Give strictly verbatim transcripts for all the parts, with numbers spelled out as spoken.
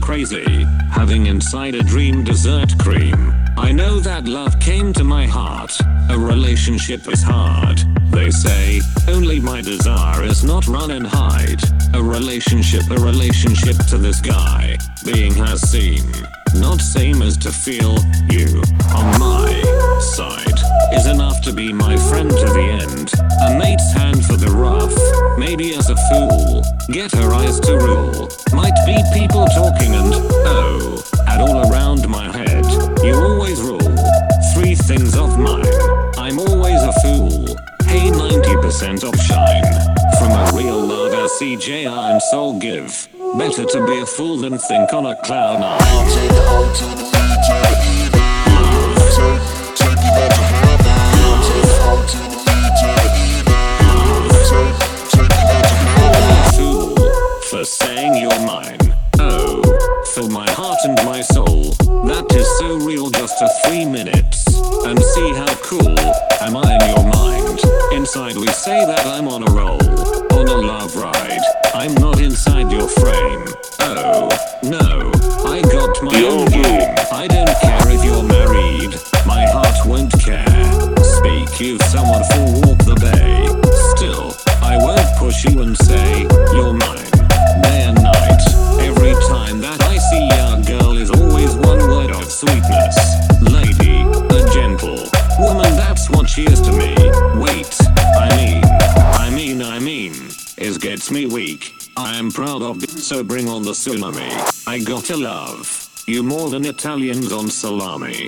crazy, having inside a dream dessert cream. I know that love came to my heart. A relationship is hard, they say. Only my desire is not run and hide. A relationship, a relationship to this guy. Being has seen, not same as to feel. You, on my side, is enough to be my friend to the end. A mate's hand for the rough, maybe as a fool. Get her eyes to rule. Might be people talking and, oh, and all around my head. You always rule. Three things of mine. I'm always a fool. Hey, ninety percent of shine. From a real lover, C J I and soul give. Better to be a fool than think on a cloud nine. I'll take the O to the B to the E to the Take, take you back to heaven. I'll take the O to the B to the E to the Take, take you back to heaven. Fool, for saying you're mine. Oh, fill my heart and my soul. That is so real, just for three minutes. And see how cool am I in your mind. Inside we say that I'm on a roll, on a love ride. I'm not inside your frame. Oh, no, I got my own game. I don't care if you're married, my heart won't care. Speak you someone for walk the bay. Still, I won't push you and say, you're mine, day and night. Every time that I see a girl is always one word of sweetness. Lady, a gentle woman, that's what she is to me. Wait, I mean, I mean, I mean, is gets me weak. I am proud of it, so bring on the tsunami. I gotta love you more than Italians on salami.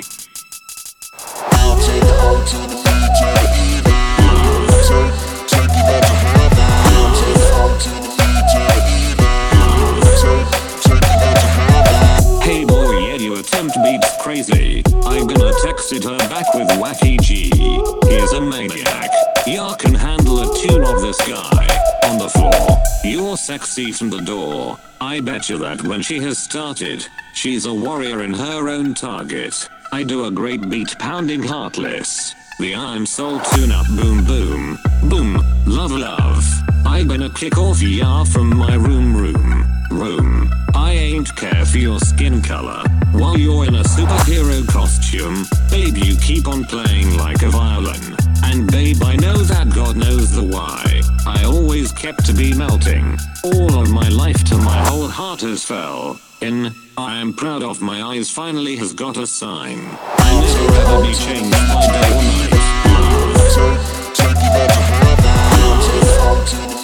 I'll take the O to the B to the E to the Take, take you back to heaven. I'll take the O to the B to the E to the Take, take you back to heaven. Hey boy, yeah, your attempt beats crazy. I'm gonna text it her back with wacky G. He's a maniac. Ya can handle a tune of this guy. On the floor, you're sexy from the door. I bet you that when she has started, she's a warrior in her own target. I do a great beat pounding heartless. The I'm soul tune up boom boom. Boom, love love. I gonna kick off ya from my room room. Room. I ain't care for your skin color. While you're in a superhero costume, babe, you keep on playing like a violin. And babe, I know that God knows the why. I always kept to be melting. All of my life till my whole heart has fell in. I am proud of my eyes finally has got a sign. I never ever be changed by day or night. Take, take you back to heaven. I'll take the O to the